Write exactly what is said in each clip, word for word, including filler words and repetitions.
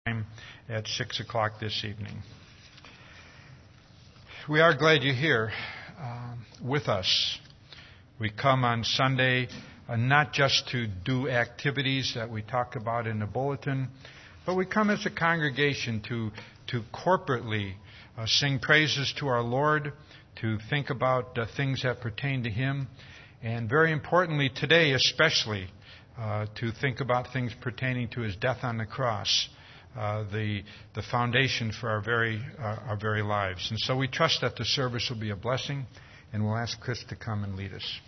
time at six o'clock this evening. We are glad you're here um, with us. We come on Sunday uh, not just to do activities that we talk about in the bulletin, but we come as a congregation to to corporately uh, sing praises to our Lord, to think about uh, things that pertain to Him, and very importantly today especially, uh, to think about things pertaining to His death on the cross. Uh, the the foundation for our very uh, our very lives. And so we trust that the service will be a blessing, and we'll ask Chris to come and lead us.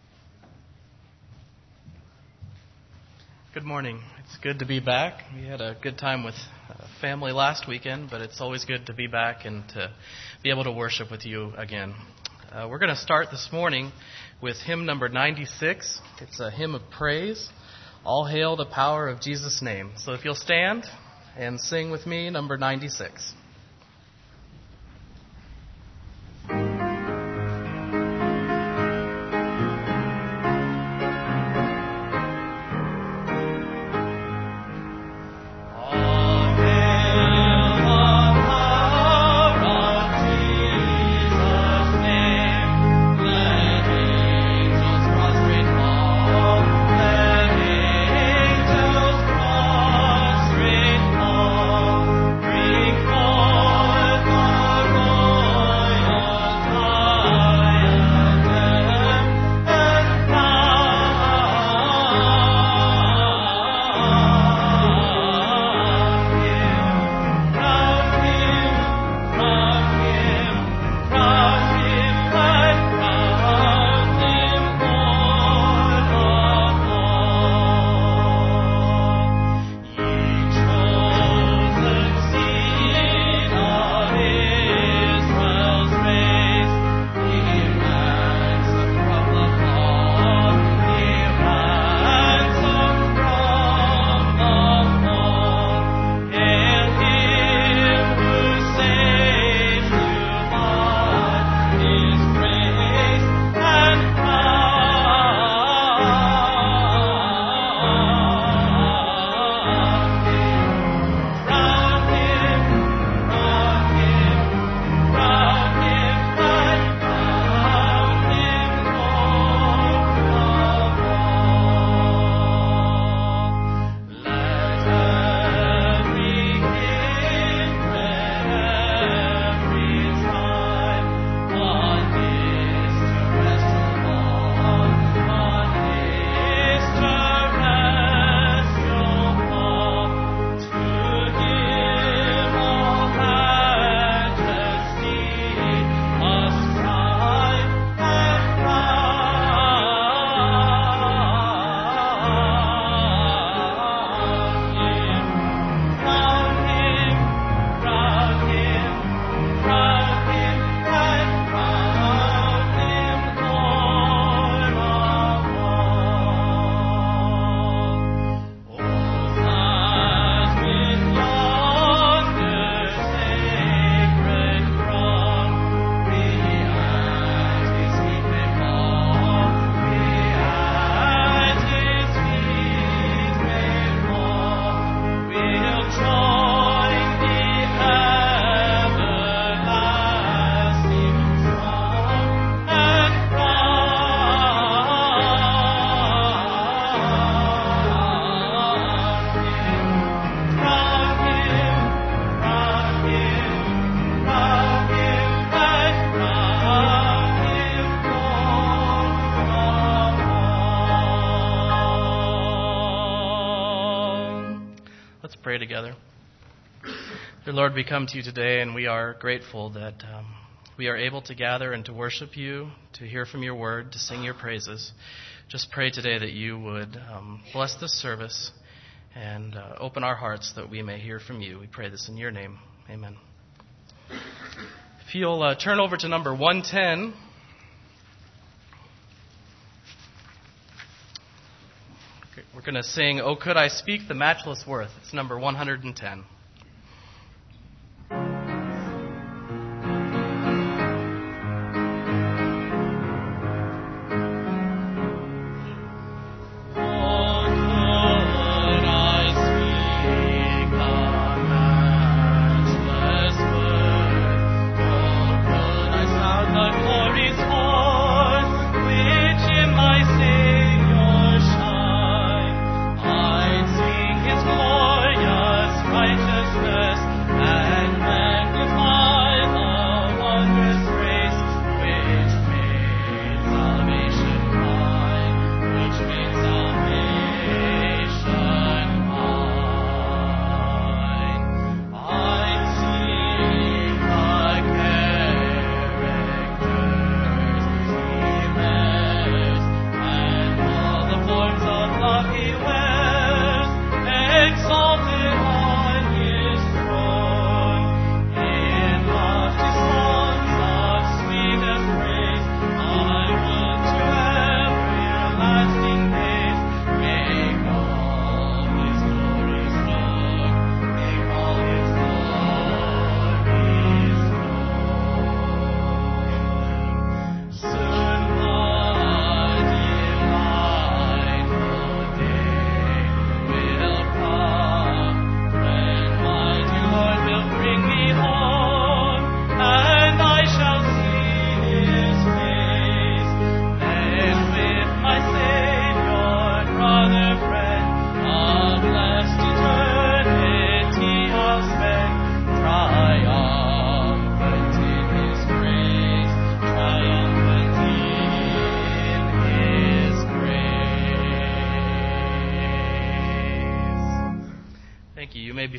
Good morning. It's good to be back. We had a good time with uh, family last weekend, but it's always good to be back and to be able to worship with you again. Uh, we're going to start this morning with hymn number ninety-six. It's a hymn of praise. All hail the power of Jesus' name. So if you'll stand and sing with me, number ninety-six. Together. Dear Lord, we come to you today and we are grateful that um, we are able to gather and to worship you, to hear from your word, to sing your praises. Just pray today that you would um, bless this service and uh, open our hearts that we may hear from you. We pray this in your name. Amen. If you'll uh, turn over to number one ten. We're going to sing, "Oh, Could I Speak the Matchless Worth." It's number one hundred ten. Oh, could I speak the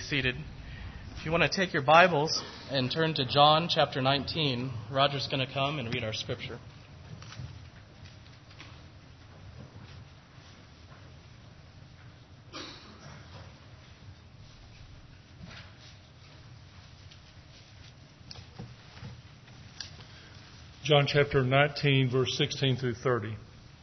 seated. If you want to take your Bibles and turn to John chapter nineteen, Roger's going to come and read our scripture. John chapter nineteen, verse sixteen through thirty.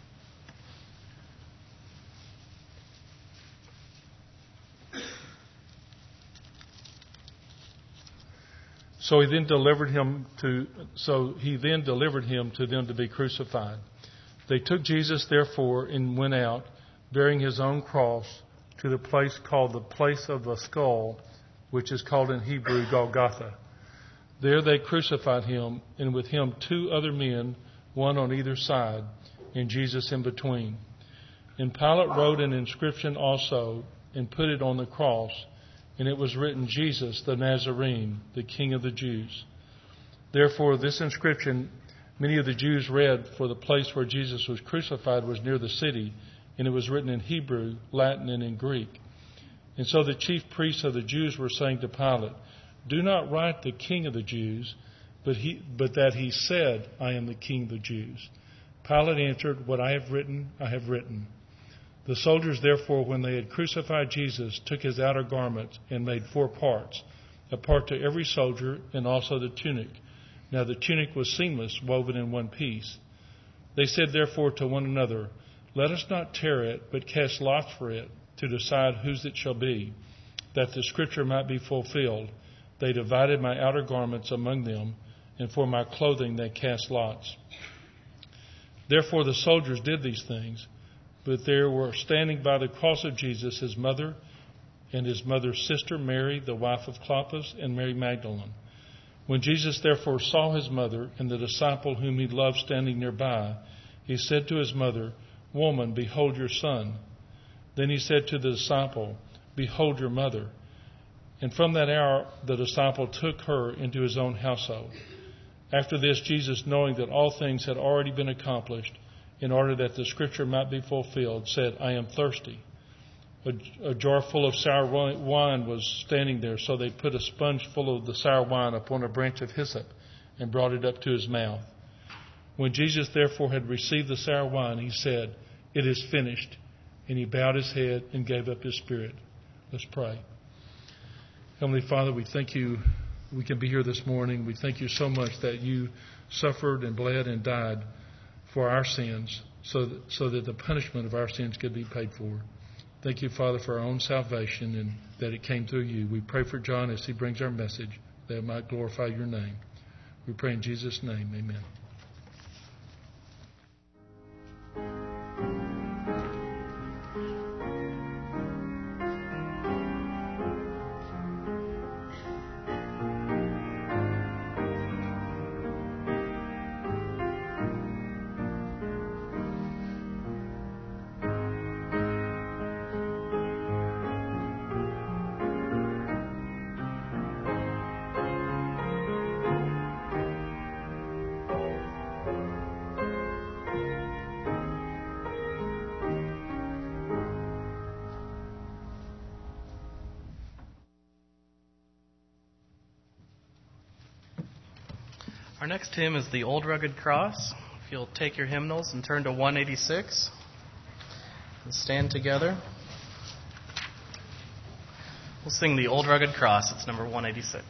So he then delivered him to so he then delivered him to them to be crucified. They took Jesus therefore and went out, bearing his own cross, to the place called the place of the skull, which is called in Hebrew Golgotha. There they crucified him, and with him two other men, one on either side, and Jesus in between. And Pilate wrote an inscription also, and put it on the cross, and it was written, Jesus the Nazarene, the King of the Jews. Therefore this inscription many of the Jews read, for the place where Jesus was crucified was near the city, and it was written in Hebrew, Latin, and in Greek. And so the chief priests of the Jews were saying to Pilate, do not write the King of the Jews, but he, but that he said, I am the King of the Jews. Pilate answered, what I have written, I have written. The soldiers therefore, when they had crucified Jesus, took his outer garments and made four parts, a part to every soldier, and also the tunic. Now the tunic was seamless, woven in one piece. They said therefore to one another, let us not tear it, but cast lots for it, to decide whose it shall be, that the scripture might be fulfilled. They divided my outer garments among them, and for my clothing they cast lots. Therefore the soldiers did these things, but there were standing by the cross of Jesus his mother and his mother's sister Mary, the wife of Clopas, and Mary Magdalene. When Jesus therefore saw his mother and the disciple whom he loved standing nearby, he said to his mother, Woman, behold your son. Then he said to the disciple, Behold your mother. And from that hour the disciple took her into his own household. After this, Jesus, knowing that all things had already been accomplished, in order that the scripture might be fulfilled, said, I am thirsty. A, a jar full of sour wine was standing there, so they put a sponge full of the sour wine upon a branch of hyssop and brought it up to his mouth. When Jesus therefore had received the sour wine, he said, It is finished. And he bowed his head and gave up his spirit. Let's pray. Heavenly Father, we thank you we can be here this morning. We thank you so much that you suffered and bled and died for our sins so that, so that the punishment of our sins could be paid for. Thank you, Father, for our own salvation and that it came through you. We pray for John as he brings our message, that it might glorify your name. We pray in Jesus' name. Amen. Our next hymn is the Old Rugged Cross. If you'll take your hymnals and turn to one eighty-six and stand together. We'll sing the Old Rugged Cross. It's number one eighty-six.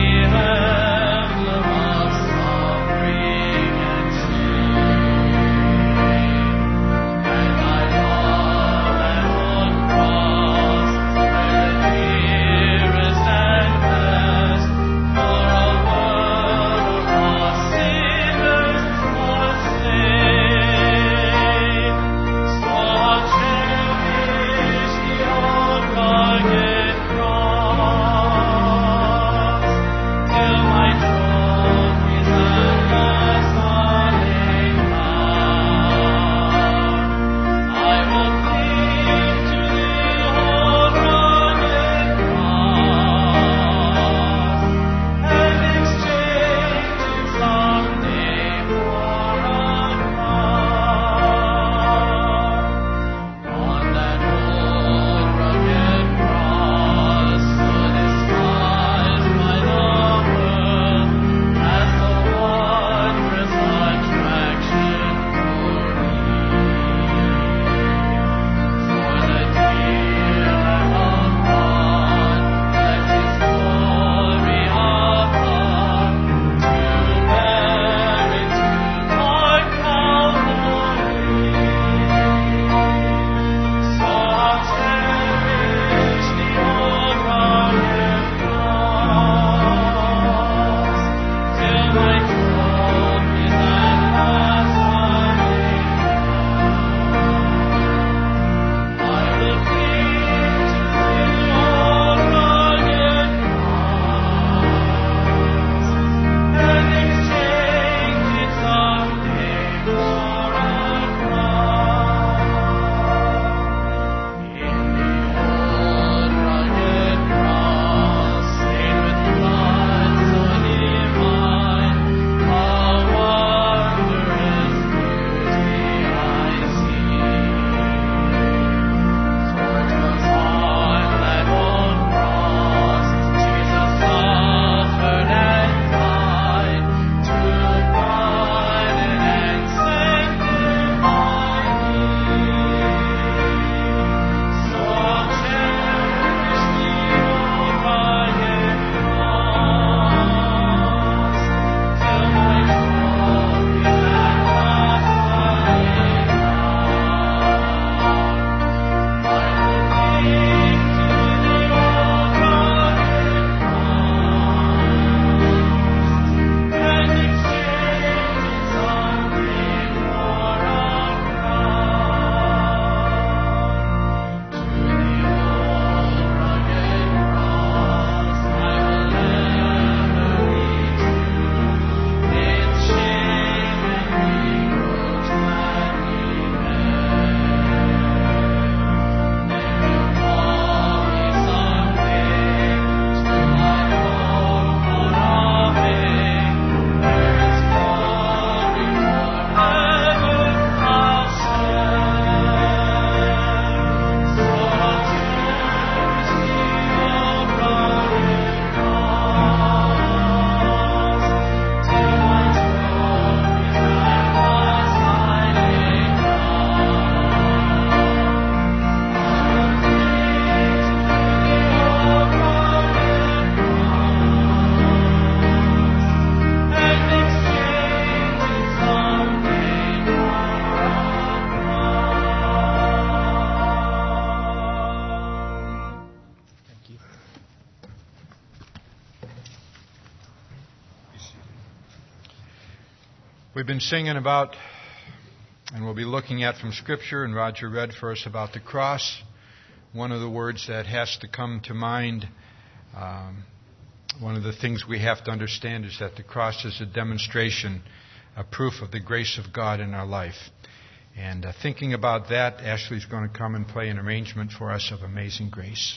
Thank you. We've been singing about, and we'll be looking at from Scripture, and Roger read for us about the cross. One of the words that has to come to mind, um, one of the things we have to understand is that the cross is a demonstration, a proof of the grace of God in our life. And uh, thinking about that, Ashley's going to come and play an arrangement for us of Amazing Grace.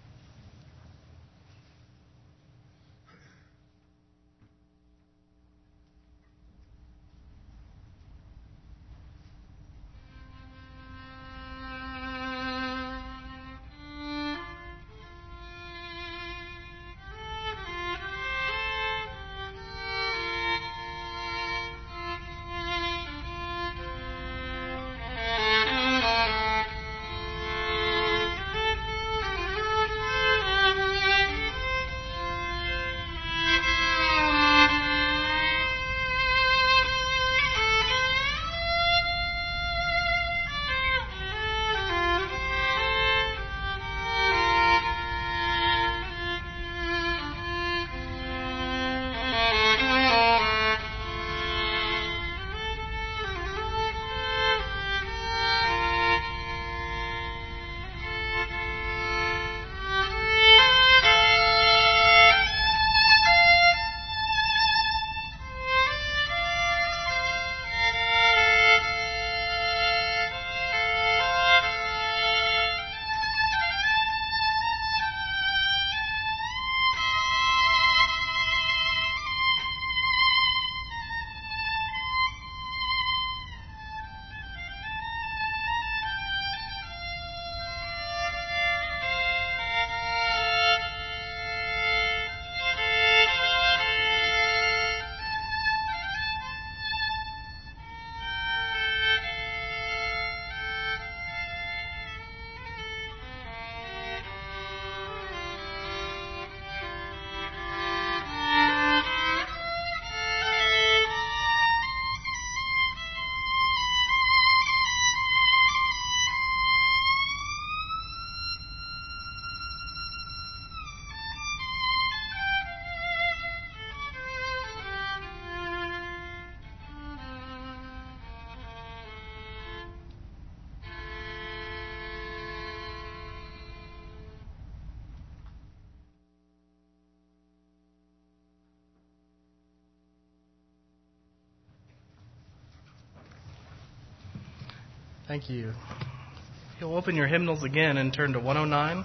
Thank you. You'll open your hymnals again and turn to one oh nine.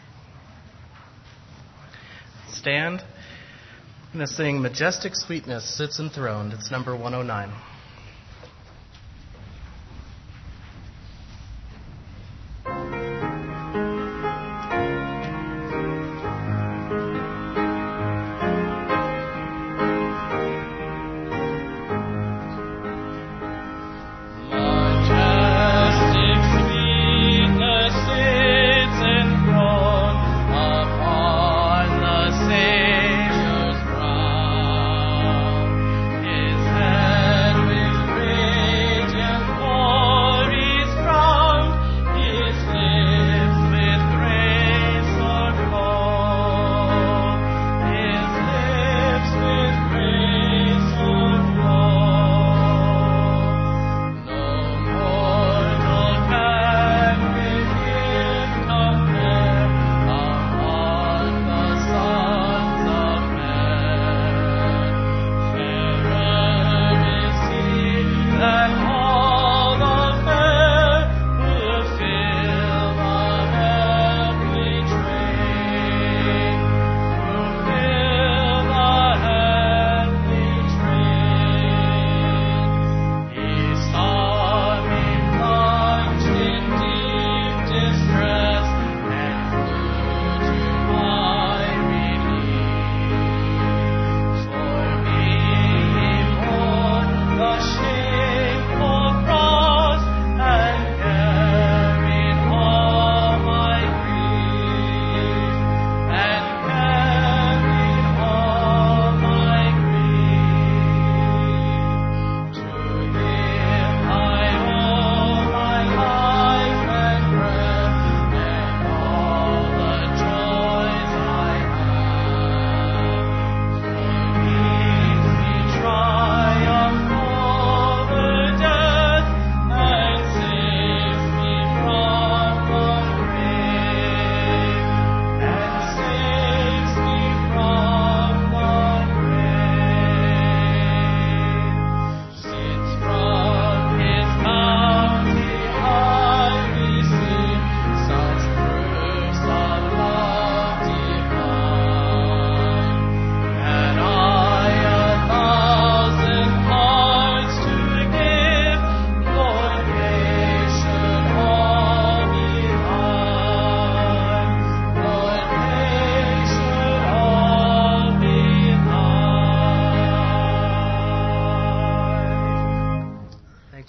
Stand. I'm going to sing Majestic Sweetness Sits Enthroned. It's number one oh nine. His head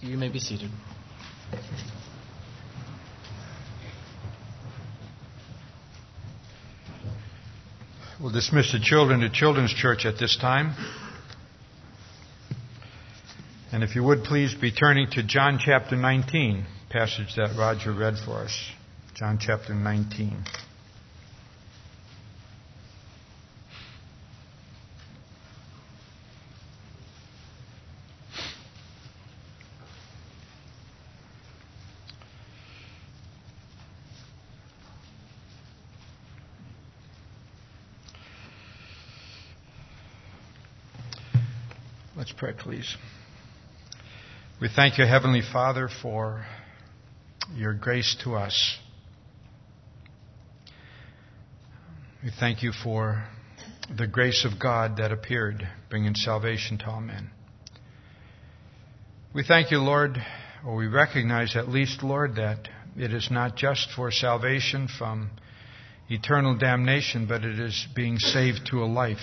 You may be seated. We'll dismiss the children to Children's Church at this time. And if you would please be turning to John chapter nineteen, passage that Roger read for us. John chapter nineteen. Let's pray, please. We thank you, Heavenly Father, for your grace to us. We thank you for the grace of God that appeared, bringing salvation to all men. We thank you, Lord, or we recognize at least, Lord, that it is not just for salvation from eternal damnation, but it is being saved to a life.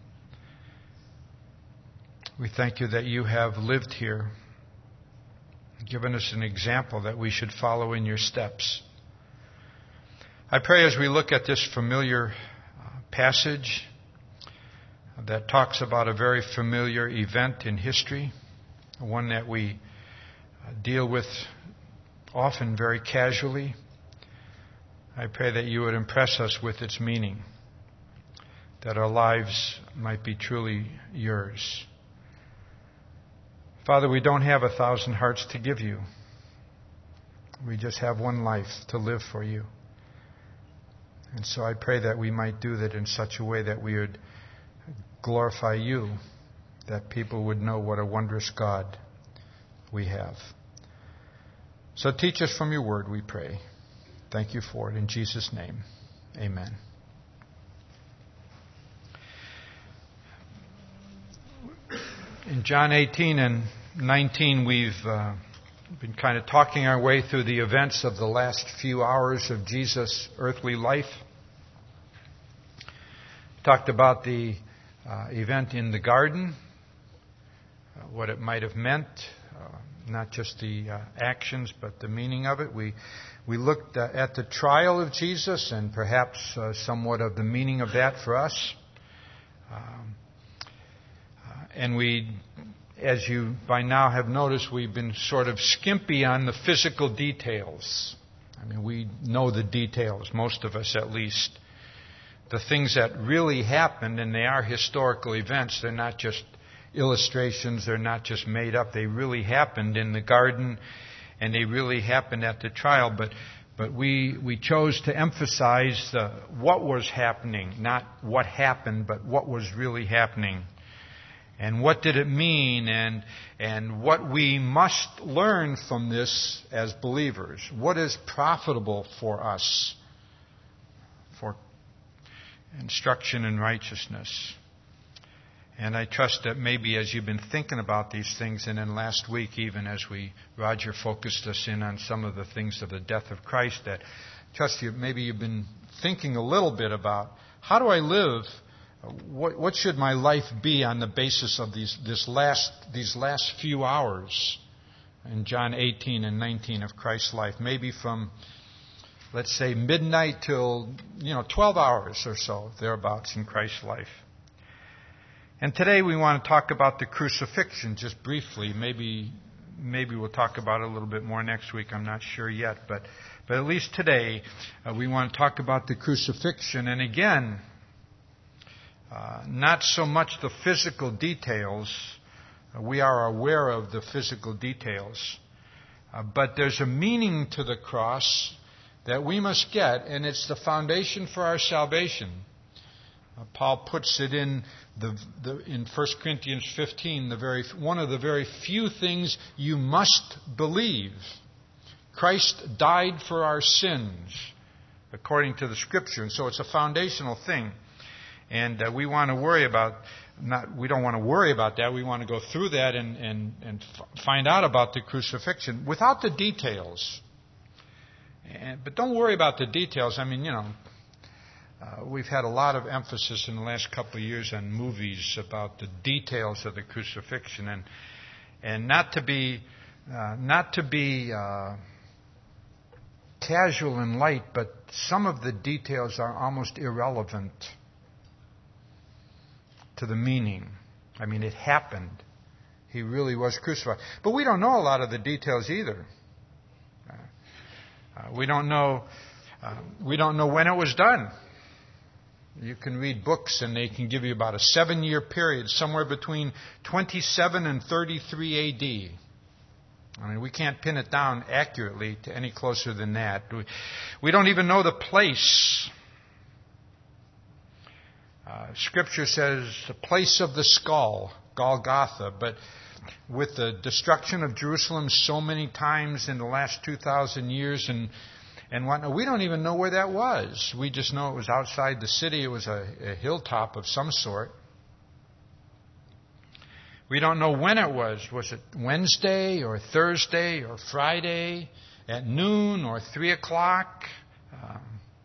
We thank you that you have lived here, given us an example that we should follow in your steps. I pray as we look at this familiar passage that talks about a very familiar event in history, one that we deal with often very casually, I pray that you would impress us with its meaning, that our lives might be truly yours. Father, we don't have a thousand hearts to give you. We just have one life to live for you. And so I pray that we might do that in such a way that we would glorify you, that people would know what a wondrous God we have. So teach us from your word, we pray. Thank you for it. In Jesus' name, amen. In John eighteen and nineteen, we've uh, been kind of talking our way through the events of the last few hours of Jesus' earthly life. Talked about the uh, event in the garden, uh, what it might have meant, uh, not just the uh, actions, but the meaning of it. We we looked uh, at the trial of Jesus and perhaps uh, somewhat of the meaning of that for us. Um, And we, as you by now have noticed, we've been sort of skimpy on the physical details. I mean, we know the details, most of us at least. The things that really happened, and they are historical events. They're not just illustrations. They're not just made up. They really happened in the garden, and they really happened at the trial. But but we, we chose to emphasize the, what was happening, not what happened, but what was really happening. And what did it mean, and and what we must learn from this as believers? What is profitable for us for instruction in righteousness? And I trust that maybe as you've been thinking about these things, and then last week even as we Roger focused us in on some of the things of the death of Christ, that trust you maybe you've been thinking a little bit about how do I live. What, what should my life be on the basis of these this last these last few hours in John eighteen and nineteen of Christ's life? Maybe from, let's say, midnight till you know twelve hours or so, thereabouts in Christ's life. And today we want to talk about the crucifixion just briefly. Maybe maybe we'll talk about it a little bit more next week. I'm not sure yet, but but at least today uh, we want to talk about the crucifixion. And again, Uh, not so much the physical details. Uh, we are aware of the physical details. Uh, but there's a meaning to the cross that we must get, and it's the foundation for our salvation. Uh, Paul puts it in the, the in First Corinthians fifteen, the very one of the very few things you must believe. Christ died for our sins, according to the Scripture, and so it's a foundational thing. And uh, we want to worry about, not, we don't want to worry about that. We want to go through that and, and, and f- find out about the crucifixion without the details. And, but don't worry about the details. I mean, you know, uh, we've had a lot of emphasis in the last couple of years on movies about the details of the crucifixion. And, and not to be uh, not to be uh, casual and light, but some of the details are almost irrelevant to the meaning. I mean, it happened. He really was crucified. But we don't know a lot of the details either. Uh, uh, we don't know. Uh, we don't know when it was done. You can read books, and they can give you about a seven-year period, somewhere between twenty-seven and thirty-three A D. I mean, we can't pin it down accurately to any closer than that. We, we don't even know the place. Uh, Scripture says the place of the skull, Golgotha, but with the destruction of Jerusalem so many times in the last two thousand years and and whatnot, we don't even know where that was. We just know it was outside the city. It was a, a hilltop of some sort. We don't know when it was. Was it Wednesday or Thursday or Friday at noon or three o'clock? Um,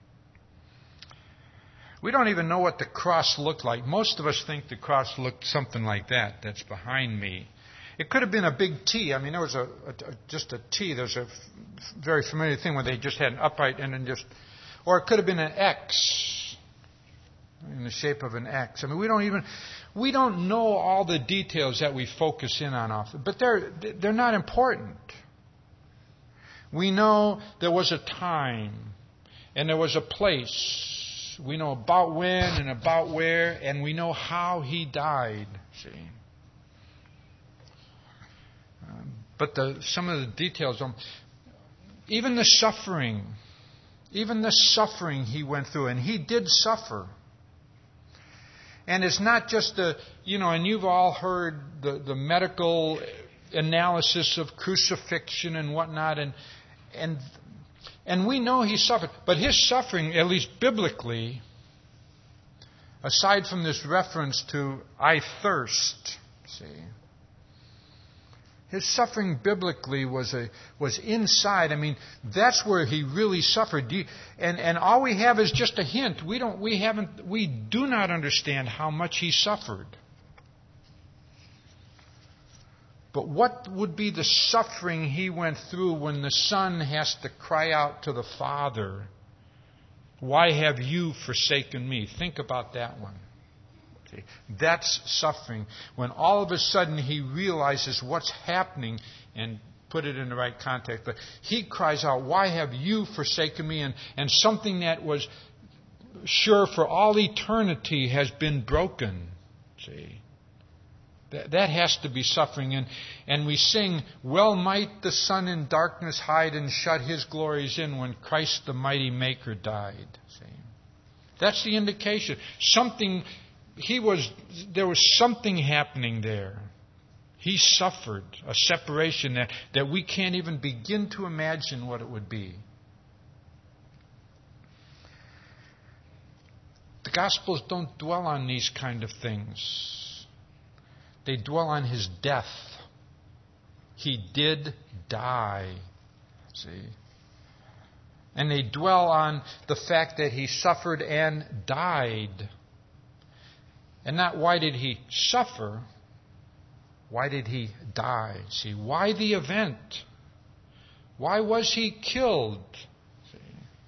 we don't even know what the cross looked like. Most of us think the cross looked something like that. That's behind me. It could have been a big T. I mean, there was a, a just a T. There's a f- very familiar thing where they just had an upright and then just, or it could have been an X in the shape of an X. I mean, we don't even, we don't know all the details that we focus in on often, but they're they're not important. We know there was a time and there was a place. We know about when and about where, and we know how he died. See. But the, some of the details, um, even the suffering, even the suffering he went through, and he did suffer. And it's not just the, you know, and you've all heard the, the medical analysis of crucifixion and whatnot, and and and we know he suffered. But his suffering, at least biblically, aside from this reference to "I thirst," see. His suffering biblically was a was inside. I mean, that's where he really suffered. You, and and all we have is just a hint. We don't. We haven't. We do not understand how much he suffered. But what would be the suffering he went through when the Son has to cry out to the Father, "Why have you forsaken me?" Think about that one. That's suffering. When all of a sudden he realizes what's happening, and put it in the right context, but he cries out, "Why have you forsaken me?" And, and something that was sure for all eternity has been broken. See? That, that has to be suffering. And, and we sing, "Well might the sun in darkness hide and shut his glories in when Christ the mighty Maker died." See? That's the indication. Something... He was, there was something happening there. He suffered a separation that, that we can't even begin to imagine what it would be. The Gospels don't dwell on these kind of things. They dwell on his death. He did die. See? And they dwell on the fact that he suffered and died. And not why did he suffer, why did he die? See, why the event? Why was he killed? See?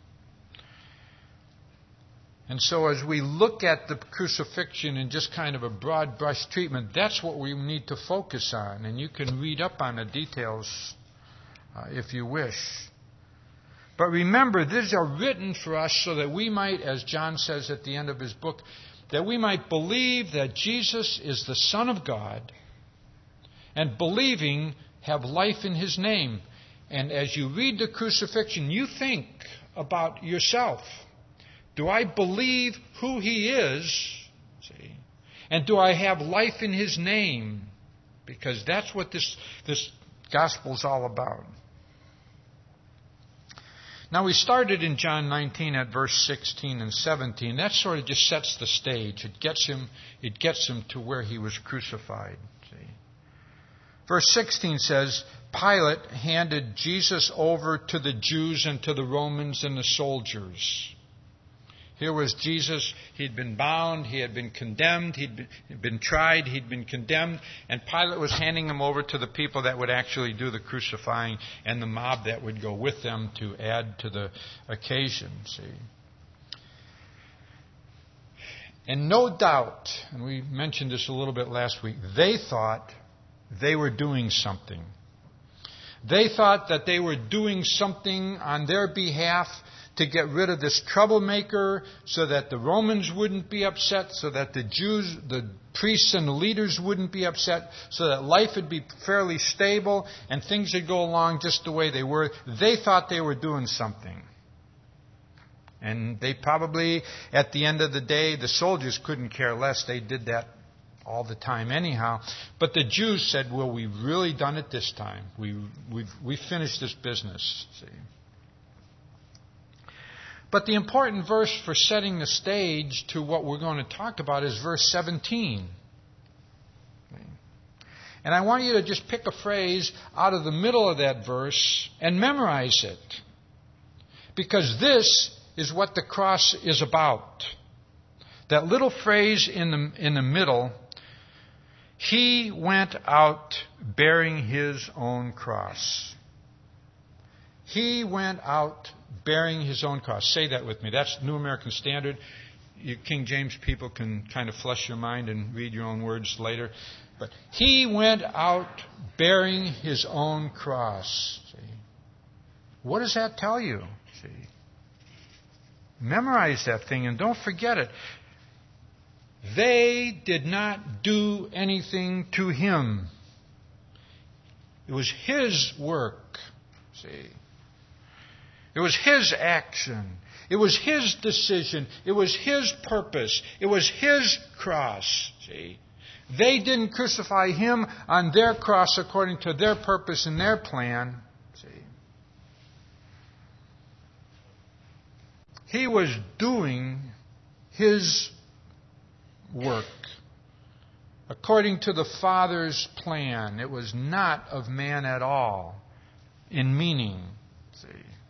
And so as we look at the crucifixion in just kind of a broad brush treatment, that's what we need to focus on. And you can read up on the details uh, if you wish. But remember, these are written for us so that we might, as John says at the end of his book, that we might believe that Jesus is the Son of God, and believing have life in his name. And as you read the crucifixion, you think about yourself. Do I believe who he is? See? And do I have life in his name? Because that's what this, this gospel is all about. Now, we started in John nineteen at verse sixteen and seventeen. That sort of just sets the stage. It gets him, it gets him to where he was crucified. See? Verse sixteen says, "Pilate handed Jesus over to the Jews and to the Romans and the soldiers. Here was Jesus. He'd been bound. He had been condemned. He'd been, he'd been tried. He'd been condemned. And Pilate was handing him over to the people that would actually do the crucifying and the mob that would go with them to add to the occasion. See? And no doubt, and we mentioned this a little bit last week, they thought they were doing something. They thought that they were doing something on their behalf to get rid of this troublemaker so that the Romans wouldn't be upset, so that the Jews, the priests and the leaders wouldn't be upset, so that life would be fairly stable and things would go along just the way they were. They thought they were doing something. And they probably, at the end of the day, the soldiers couldn't care less. They did that all the time anyhow. But the Jews said, well, we've really done it this time. We, we've, we've finished this business. See? But the important verse for setting the stage to what we're going to talk about is verse seventeen. And I want you to just pick a phrase out of the middle of that verse and memorize it. Because this is what the cross is about. That little phrase in the, in the middle, He went out bearing His own cross. He went out bearing His own cross. Say that with me. That's New American Standard. You King James people can kind of flush your mind and read your own words later. But He went out bearing His own cross. See? What does that tell you? See? Memorize that thing and don't forget it. They did not do anything to Him. It was His work. See? It was His action. It was His decision. It was His purpose. It was His cross. See? They didn't crucify Him on their cross according to their purpose and their plan. See? He was doing His work according to the Father's plan. It was not of man at all in meaning. See?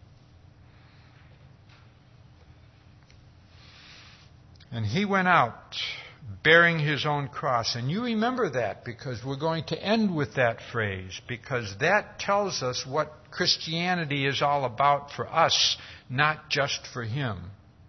And He went out bearing His own cross. And you remember that because we're going to end with that phrase, because that tells us what Christianity is all about for us, not just for Him.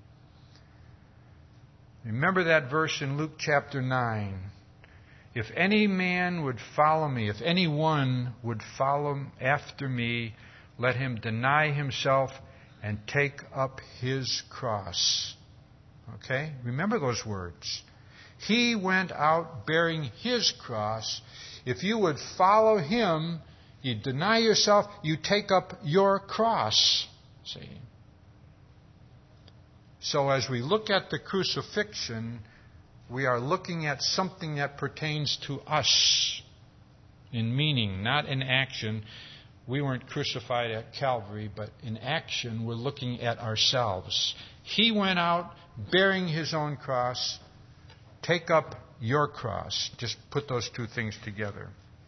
Remember that verse in Luke chapter nine. If any man would follow me, if anyone would follow after me, let him deny himself and take up his cross. Okay? Remember those words. He went out bearing His cross. If you would follow Him, you deny yourself, you take up your cross. See? So as we look at the crucifixion, we are looking at something that pertains to us in meaning, not in action. We weren't crucified at Calvary, but in action, we're looking at ourselves. He went out bearing His own cross. Take up your cross. Just put those two things together.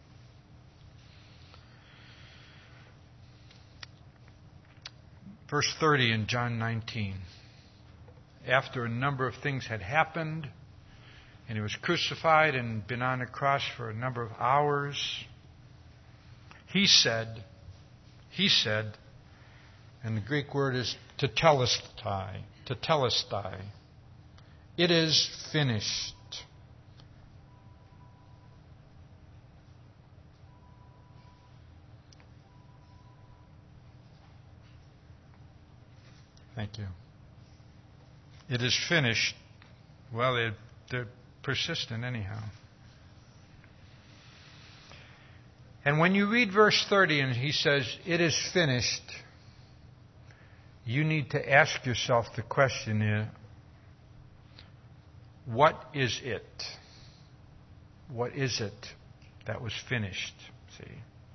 Verse thirty in John nineteen. After a number of things had happened, and He was crucified and been on the cross for a number of hours, He said, He said, and the Greek word is tetelestai, tetelestai. It is finished. Thank you. It is finished. Well, it, they're persistent anyhow. And when you read verse thirty and He says, it is finished, you need to ask yourself the question here, what is it? What is it that was finished? See?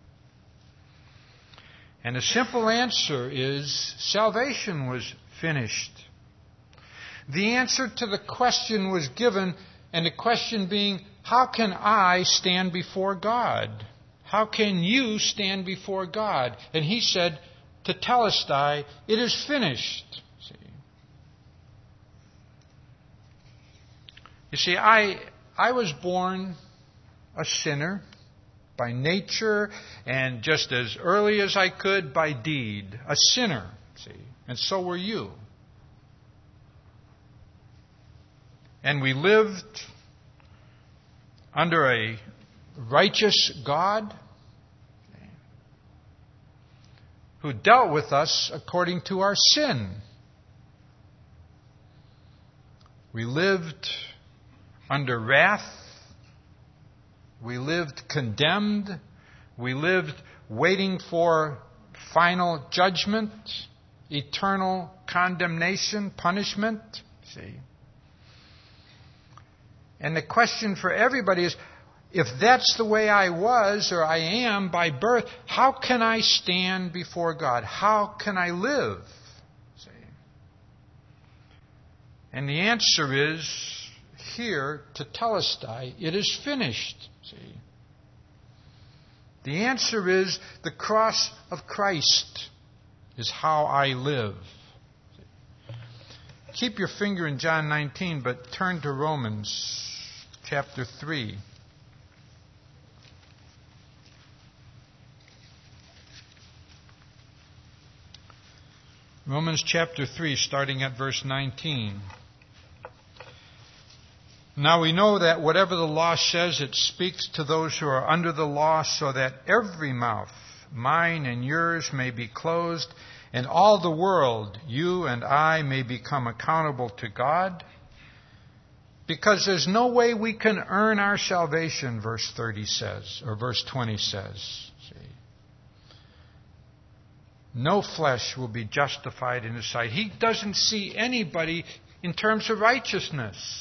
And the simple answer is salvation was finished. The answer to the question was given, and the question being, how can I stand before God? How can you stand before God? And He said, tetelestai, it is finished. See? You see, I I was born a sinner by nature, and just as early as I could by deed, a sinner, see, and so were you. And we lived under a righteous God who dealt with us according to our sin. We lived under wrath. We lived condemned. We lived waiting for final judgment, eternal condemnation, punishment. See? And the question for everybody is, if that's the way I was or I am by birth, how can I stand before God? How can I live? See? And the answer is here, tetelestai, it is finished. See? The answer is the cross of Christ is how I live. See? Keep your finger in John nineteen, but turn to Romans chapter three. Romans chapter three, starting at verse nineteen. Now we know that whatever the law says, it speaks to those who are under the law, so that every mouth, mine and yours, may be closed, and all the world, you and I, may become accountable to God. Because there's no way we can earn our salvation, verse thirty says, or verse twenty says. See? No flesh will be justified in His sight. He doesn't see anybody in terms of righteousness.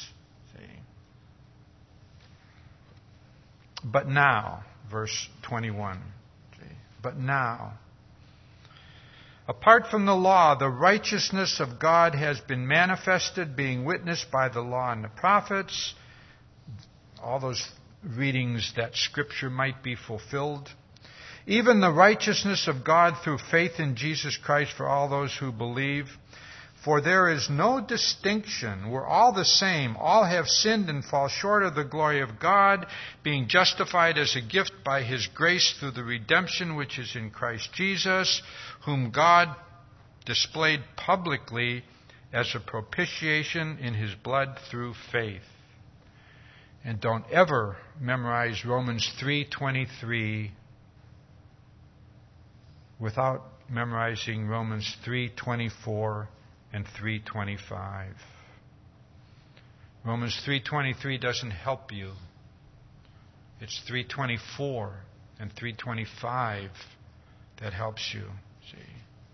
But now, verse twenty-one, see, but now, apart from the law, the righteousness of God has been manifested, being witnessed by the law and the prophets. All those readings that Scripture might be fulfilled. Even the righteousness of God through faith in Jesus Christ for all those who believe. For there is no distinction. We're all the same. All have sinned and fall short of the glory of God, being justified as a gift by His grace through the redemption which is in Christ Jesus, whom God displayed publicly as a propitiation in His blood through faith. And don't ever memorize Romans three twenty-three without memorizing Romans three twenty-four and three twenty-five. Romans three twenty-three doesn't help you. It's three twenty-four and three twenty-five that helps you. See?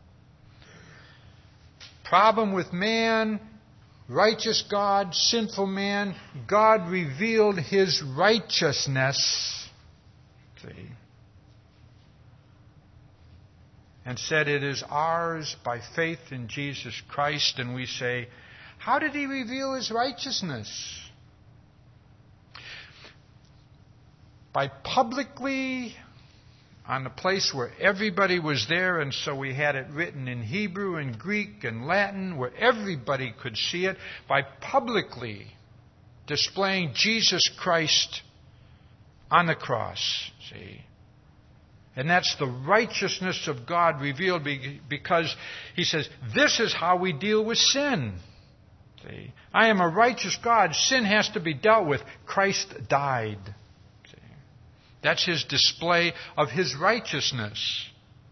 Problem with man, righteous God, sinful man, God revealed His righteousness. See? And said it is ours by faith in Jesus Christ. And we say, how did He reveal His righteousness? By publicly, on the place where everybody was there, and so we had it written in Hebrew and Greek and Latin, where everybody could see it, by publicly displaying Jesus Christ on the cross. See? And that's the righteousness of God revealed because He says, this is how we deal with sin. See? I am a righteous God. Sin has to be dealt with. Christ died. See? That's His display of His righteousness.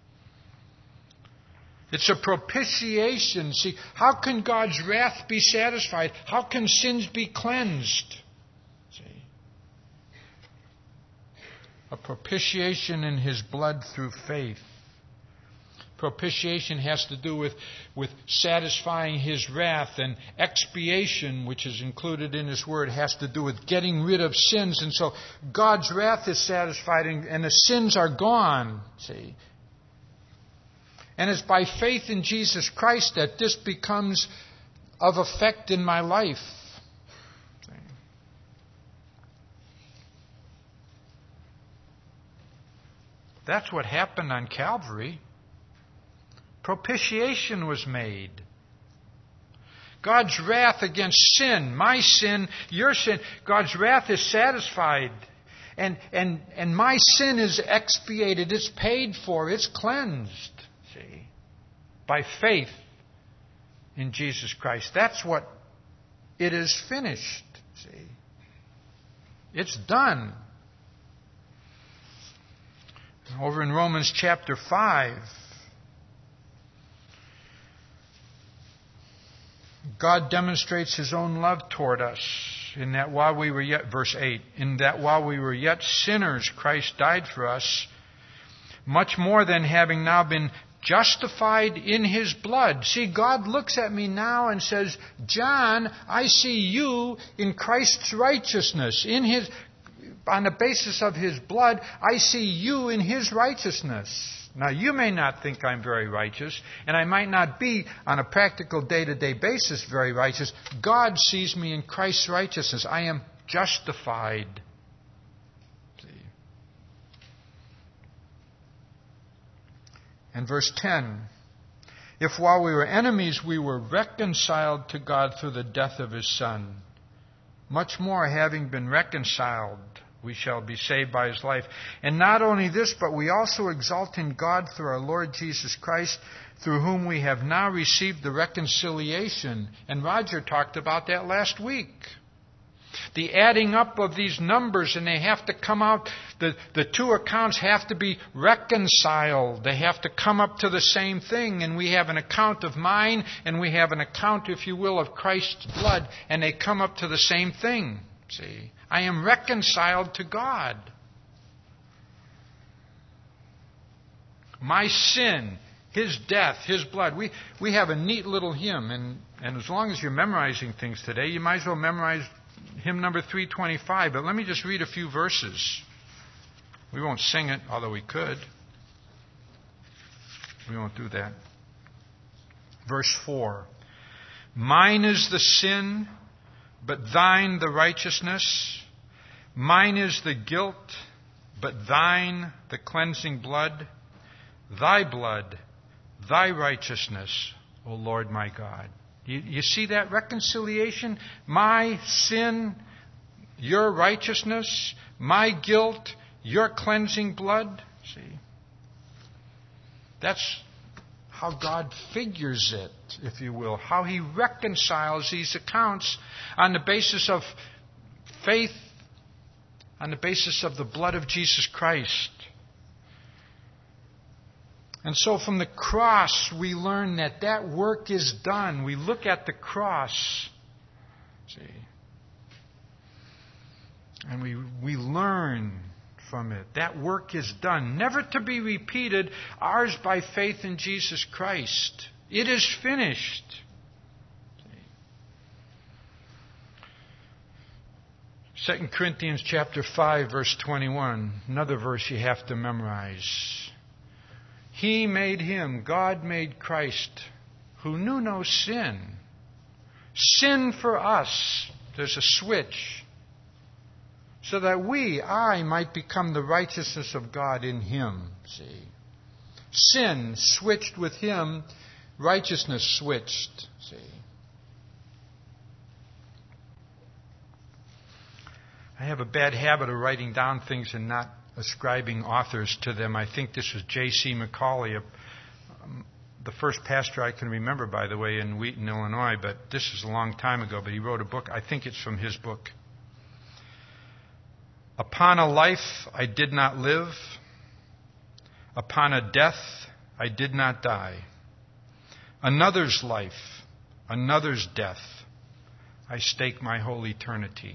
It's a propitiation. See, how can God's wrath be satisfied? How can sins be cleansed? A propitiation in His blood through faith. Propitiation has to do with, with satisfying His wrath, and expiation, which is included in His word, has to do with getting rid of sins. And so God's wrath is satisfied and, and the sins are gone. See? And it's by faith in Jesus Christ that this becomes of effect in my life. That's what happened on Calvary. Propitiation was made. God's wrath against sin, my sin, your sin, God's wrath is satisfied. And, and, and my sin is expiated. It's paid for. It's cleansed. See? By faith in Jesus Christ. That's what it is finished. See? It's done. Over in Romans chapter five, God demonstrates His own love toward us in that while we were yet, verse eight, in that while we were yet sinners, Christ died for us, much more than having now been justified in His blood. See, God looks at me now and says, John, I see you in Christ's righteousness. In His, on the basis of His blood, I see you in His righteousness. Now, you may not think I'm very righteous, and I might not be, on a practical day-to-day basis, very righteous. God sees me in Christ's righteousness. I am justified. See? And verse ten, if while we were enemies we were reconciled to God through the death of His Son, much more having been reconciled, we shall be saved by His life. And not only this, but we also exult in God through our Lord Jesus Christ, through whom we have now received the reconciliation. And Roger talked about that last week. The adding up of these numbers, and they have to come out, the, the two accounts have to be reconciled. They have to come up to the same thing. And we have an account of mine, and we have an account, if you will, of Christ's blood, and they come up to the same thing. See? I am reconciled to God. My sin, His death, His blood. We we have a neat little hymn, and, and as long as you're memorizing things today, you might as well memorize hymn number three twenty-five. But let me just read a few verses. We won't sing it, although we could. We won't do that. Verse four. Mine is the sin, but thine the righteousness. Mine is the guilt, but thine the cleansing blood. Thy blood, thy righteousness, O Lord my God. You, you see that reconciliation? My sin, your righteousness. My guilt, your cleansing blood. See? That's how God figures it, if you will. How He reconciles these accounts on the basis of faith, on the basis of the blood of Jesus Christ. And so from the cross, we learn that that work is done. We look at the cross, see, and we we learn from it. That work is done, never to be repeated, ours by faith in Jesus Christ. It is finished. Second Corinthians chapter five, verse twenty-one, another verse you have to memorize. He made Him, God made Christ, who knew no sin, sin for us. There's a switch. So that we, I, might become the righteousness of God in Him. See? Sin switched with Him, righteousness switched. See? I have a bad habit of writing down things and not ascribing authors to them. I think this was J C McCauley, um, the first pastor I can remember, by the way, in Wheaton, Illinois, but this is a long time ago, but he wrote a book. I think it's from his book. Upon a life I did not live, upon a death I did not die. Another's life, another's death, I stake my whole eternity.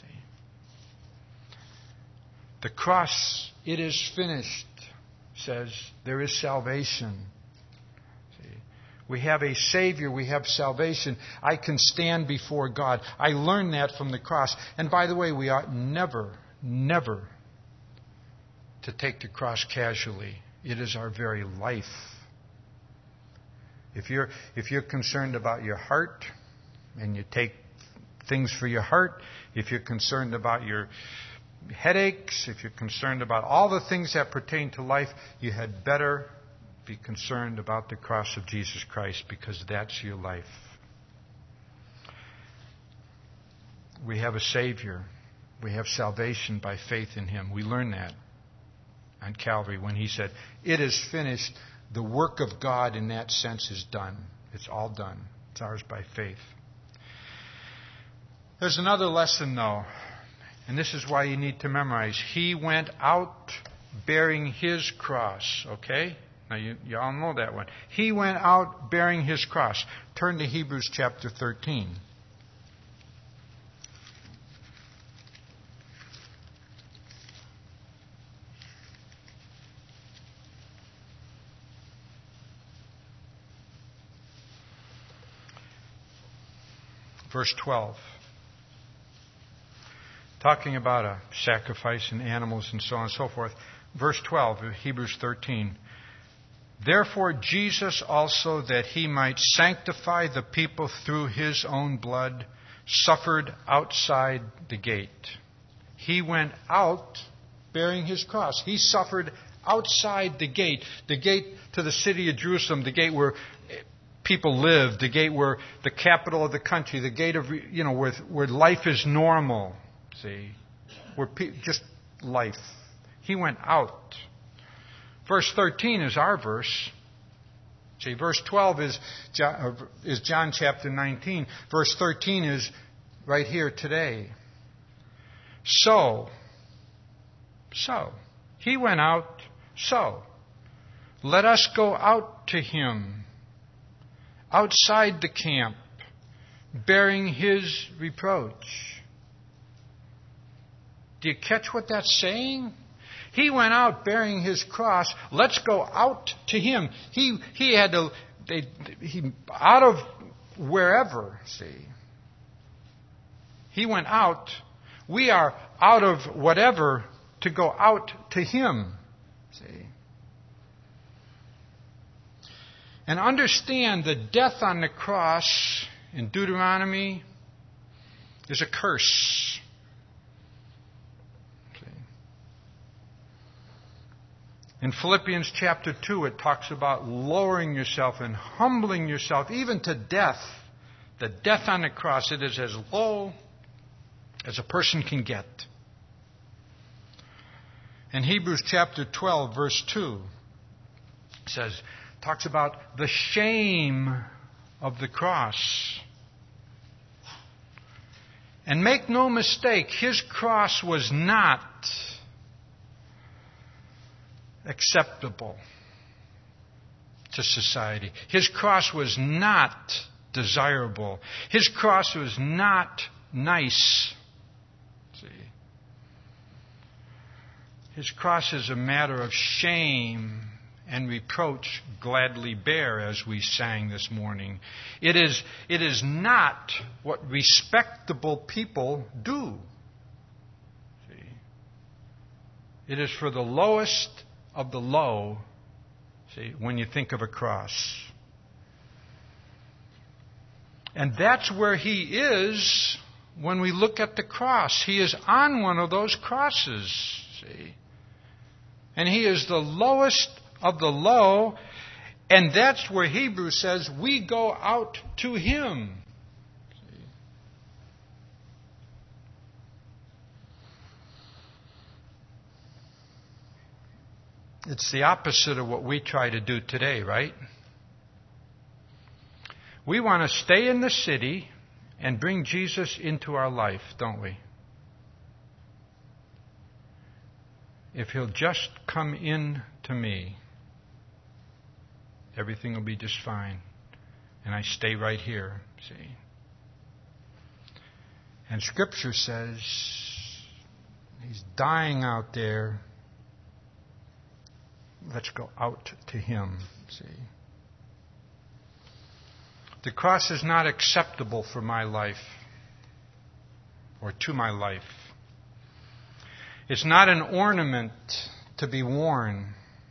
The cross, it is finished, says there is salvation. See? We have a Savior. We have salvation. I can stand before God. I learned that from the cross. And by the way, we ought never, never to take the cross casually. It is our very life. If you're, if you're concerned about your heart and you take things for your heart, if you're concerned about your headaches, if you're concerned about all the things that pertain to life, you had better be concerned about the cross of Jesus Christ, because that's your life. we have a Savior. We have salvation by faith in Him. We learn that on Calvary when He said, "It is finished." The work of God in that sense is done. It's all done. It's ours by faith. There's another lesson, though, and this is why you need to memorize. He went out bearing His cross, okay? Now, you, you all know that one. He went out bearing His cross. Turn to Hebrews chapter thirteen. Verse twelve. Talking about a sacrifice and animals and so on and so forth. Verse twelve of Hebrews thirteen. Therefore Jesus also, that He might sanctify the people through His own blood, suffered outside the gate. He went out bearing His cross. He suffered outside the gate. The gate to the city of Jerusalem, the gate where people live, the gate where the capital of the country, the gate of, you know, where, where life is normal, see, where pe- just life. He went out. Verse thirteen is our verse. See, verse twelve is John, is John chapter nineteen. Verse thirteen is right here today. So, so, He went out, so, let us go out to Him, outside the camp, bearing His reproach. Do you catch what that's saying? He went out bearing His cross. Let's go out to Him. He he had to they, he out of wherever. See, He went out. We are out of whatever to go out to Him. See. And understand the death on the cross in Deuteronomy is a curse. Okay. In Philippians chapter two, it talks about lowering yourself and humbling yourself even to death. The death on the cross, it is as low as a person can get. In Hebrews chapter twelve, verse two, it says, talks about the shame of the cross. And make no mistake, His cross was not acceptable to society. His cross was not desirable. His cross was not nice. See? His cross is a matter of shame and reproach gladly bear, as we sang this morning. It is, it is not what respectable people do. See? It is for the lowest of the low, see, when you think of a cross. And that's where He is when we look at the cross. He is on one of those crosses, see. And He is the lowest of the low, and that's where Hebrews says we go out to Him. See? It's the opposite of what we try to do today, right? We want to stay in the city and bring Jesus into our life, don't we? If He'll just come in to me, everything will be just fine. And I stay right here, see. And Scripture says He's dying out there. Let's go out to Him, see. The cross is not acceptable for my life or to my life. It's not an ornament to be worn.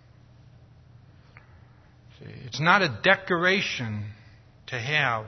See, it's not a decoration to have.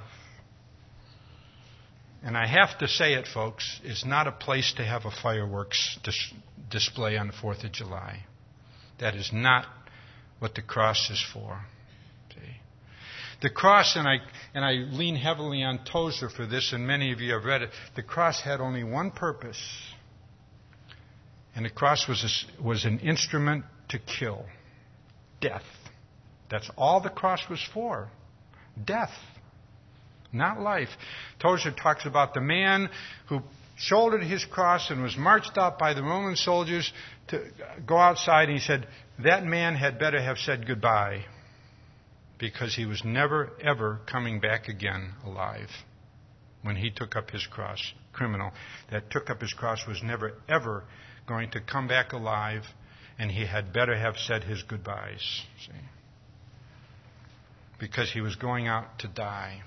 And I have to say it, folks, it's not a place to have a fireworks dis- display on the fourth of July. That is not what the cross is for. See? The cross, and I and I lean heavily on Tozer for this, and many of you have read it. The cross had only one purpose, and the cross was a, was an instrument to kill, death. That's all the cross was for, death, not life. Tozer talks about the man who shouldered his cross and was marched out by the Roman soldiers to go outside, and he said that man had better have said goodbye, because he was never, ever coming back again alive when he took up his cross. Criminal that took up his cross was never, ever going to come back alive, and he had better have said his goodbyes, see? Because he was going out to die.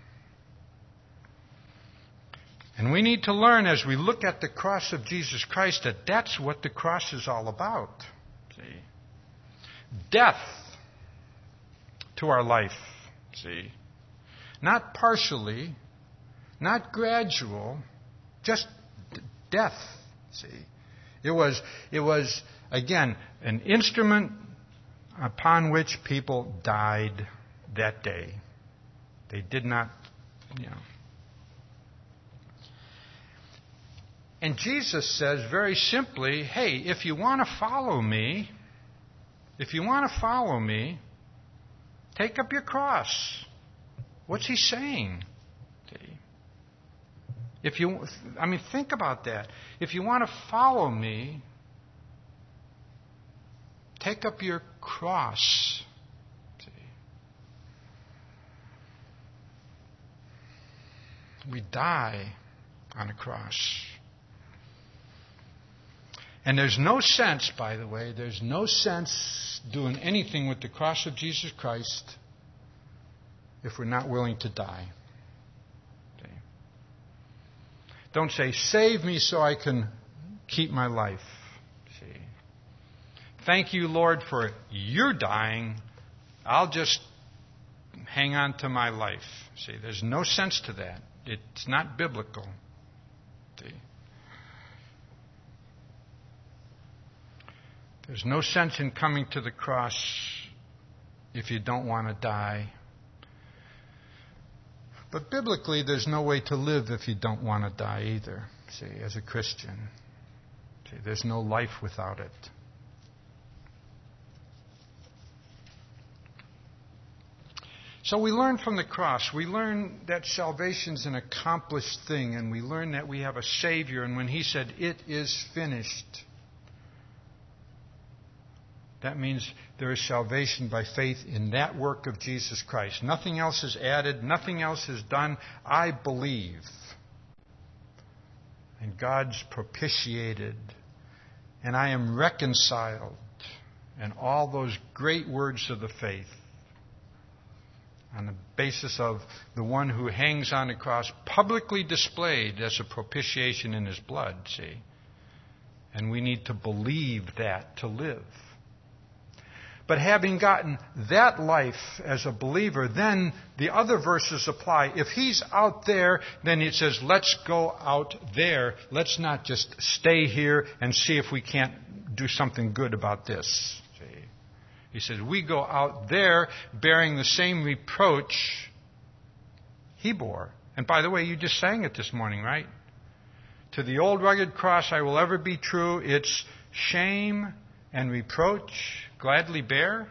And we need to learn as we look at the cross of Jesus Christ that that's what the cross is all about, see? Death to our life, see? Not partially, not gradual, just d- death, see? It was, it was, again, an instrument upon which people died that day. They did not, you know. And Jesus says very simply, hey, if you want to follow me, if you want to follow me, take up your cross. What's he saying? If you, I mean, think about that. If you want to follow me, take up your cross. See? We die on a cross. And there's no sense, by the way, there's no sense doing anything with the cross of Jesus Christ if we're not willing to die. Okay. Don't say, save me so I can keep my life. See? Thank you, Lord, for your dying. I'll just hang on to my life. See, there's no sense to that. It's not biblical. See? There's no sense in coming to the cross if you don't want to die. But biblically, there's no way to live if you don't want to die either, see, as a Christian. See, there's no life without it. So we learn from the cross. We learn that salvation's an accomplished thing, and we learn that we have a Savior, and when He said, it is finished, that means there is salvation by faith in that work of Jesus Christ. Nothing else is added. Nothing else is done. I believe. And God's propitiated. And I am reconciled. And all those great words of the faith. On the basis of the one who hangs on the cross, publicly displayed as a propitiation in His blood, see? And we need to believe that to live. But having gotten that life as a believer, then the other verses apply. If He's out there, then it says, let's go out there. Let's not just stay here and see if we can't do something good about this. See? He says, we go out there bearing the same reproach He bore. And by the way, you just sang it this morning, right? To the old rugged cross I will ever be true. It's shame and reproach gladly bear.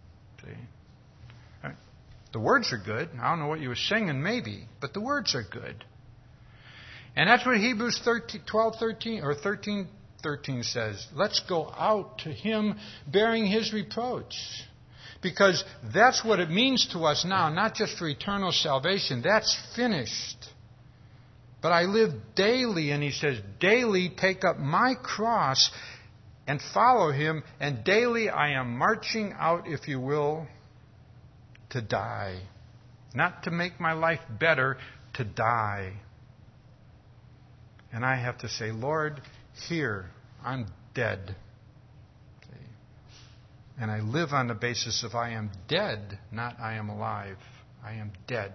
See? The words are good. I don't know what you were singing, maybe, but the words are good. And that's what Hebrews twelve thirteen or thirteen thirteen says. Let's go out to Him bearing His reproach. Because that's what it means to us now, not just for eternal salvation. That's finished. But I live daily, and He says, daily take up my cross and follow Him, and daily I am marching out, if you will, to die. Not to make my life better, to die. And I have to say, Lord, here, I'm dead. See? And I live on the basis of I am dead, not I am alive. I am dead.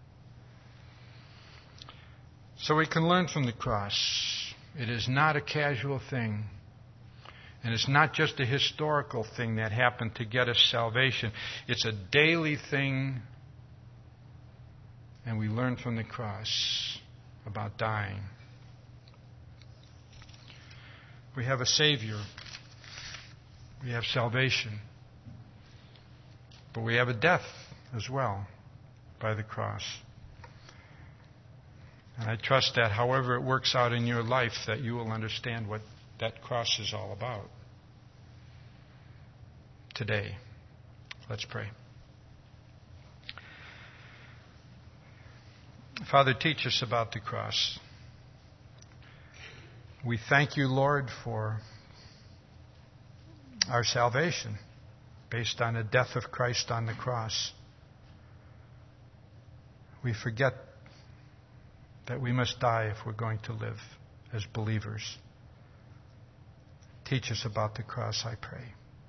So we can learn from the cross. It is not a casual thing. And it's not just a historical thing that happened to get us salvation. It's a daily thing And we learn from the cross about dying. We have a Savior. We have salvation. But we have a death as well by the cross. And I trust that however it works out in your life, that you will understand what that cross is all about. Today, let's pray. Father, teach us about the cross. We thank you, Lord, for our salvation based on the death of Christ on the cross. We forget that we must die if we're going to live as believers. Teach us about the cross, I pray.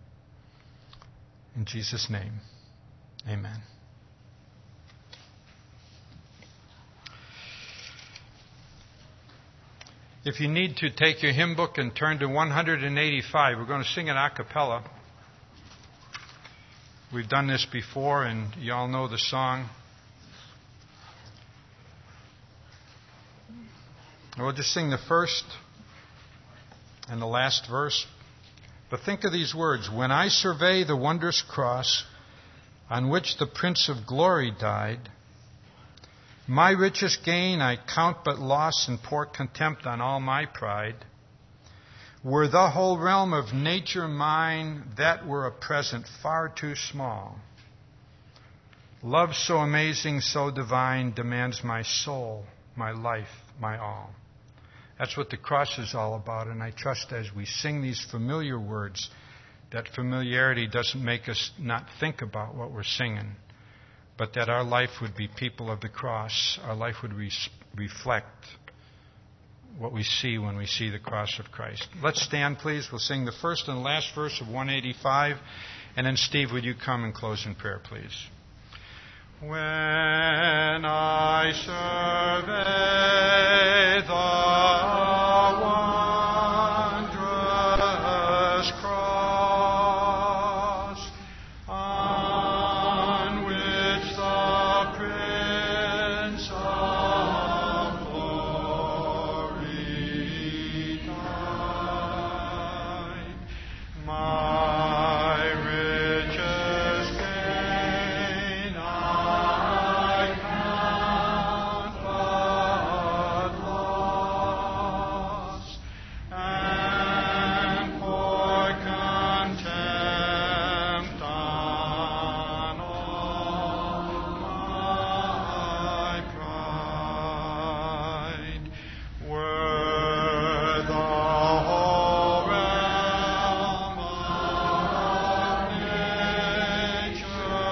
In Jesus' name, amen. If you need to take your hymn book and turn to one eighty-five, we're going to sing it a cappella. We've done this before, and you all know the song. We'll just sing the first and the last verse. But think of these words. When I survey the wondrous cross on which the Prince of Glory died, my richest gain I count but loss and pour contempt on all my pride. Were the whole realm of nature mine, that were a present far too small. Love so amazing, so divine, demands my soul, my life, my all. That's what the cross is all about, and I trust as we sing these familiar words, that familiarity doesn't make us not think about what we're singing, but that our life would be people of the cross. Our life would re- reflect what we see when we see the cross of Christ. Let's stand, please. We'll sing the first and last verse of one eighty-five. And then, Steve, would you come and close in prayer, please? When I survey the wondrous cross on which the Prince of Glory died, my richest gain I count but loss, and pour contempt on all my pride. Were the whole realm of nature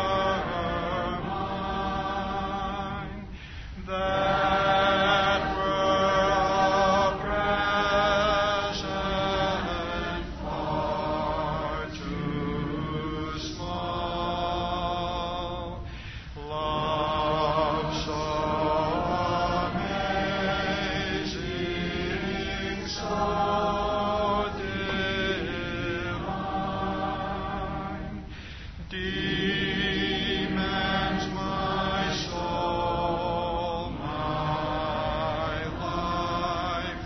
mine, that were a present far too small. Love so amazing, so divine, demands my soul, my life,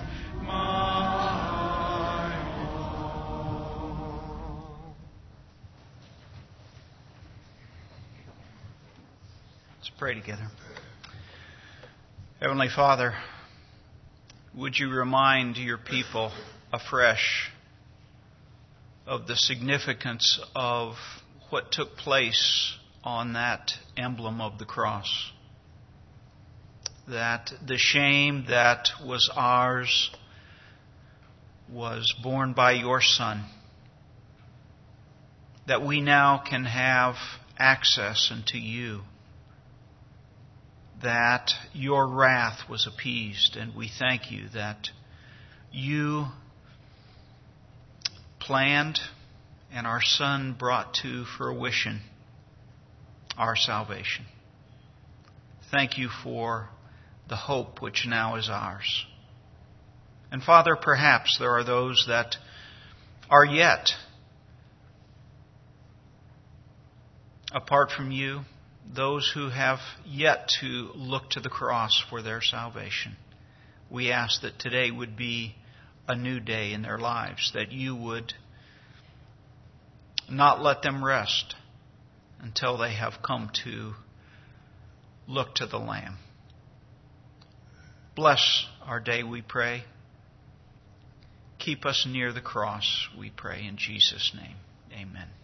my all. Let's pray together. Heavenly Father, would you remind your people afresh of the significance of what took place on that emblem of the cross? That the shame that was ours was borne by your Son. That we now can have access unto you. That your wrath was appeased, and we thank you that you planned and our Son brought to fruition our salvation. Thank you for the hope which now is ours. And Father, perhaps there are those that are yet apart from you, those who have yet to look to the cross for their salvation. We ask that today would be a new day in their lives, that you would not let them rest until they have come to look to the Lamb. Bless our day, we pray. Keep us near the cross, we pray in Jesus' name. Amen.